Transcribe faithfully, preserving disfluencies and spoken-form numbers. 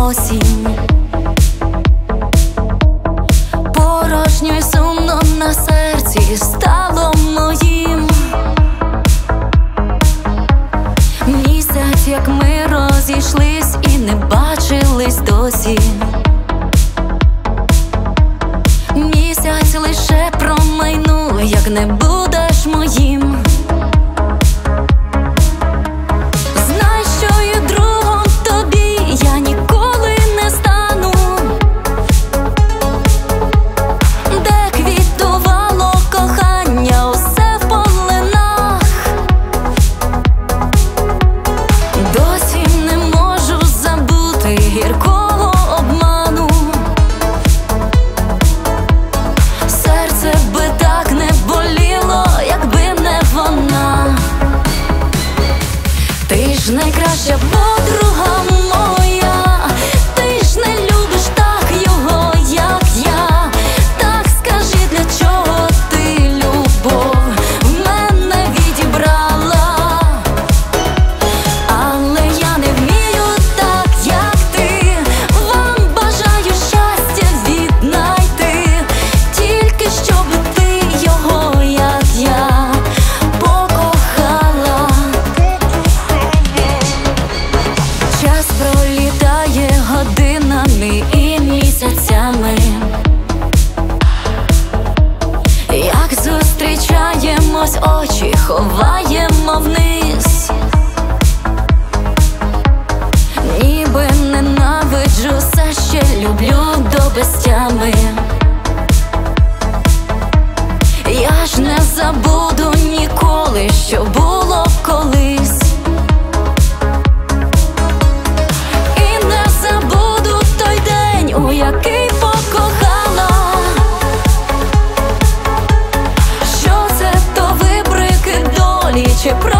осінь. Порожньо й сумно на серці стало моїм. Місяць, як ми розійшлись і не бачились досі. Місяць лише промайнув, як не будеш моїм. Знай, що і другом тобі я ніколи не стану. Де квітувало кохання, усе в полинах. Досі не можу забути гіркого обману. Серце би так не боліло, якби не вона. Ти ж найкраща подруга моя, ти ж не любиш так його, як я. Так скажи, для чого ти любов в мене відібрала? Але я не вмію так, як ти. Вам бажаю щастя віднайти, тільки щоб ти його, як я, покохала. Час пролітає годинами і місяцями. Як зустрічаємось, очі ховаємо вниз. Ніби ненавиджу, все ще люблю до безтями. Я ж не забуду ніколи, що було колись. І не забуду той день, у який покохала. Що це то вибрики долі чи про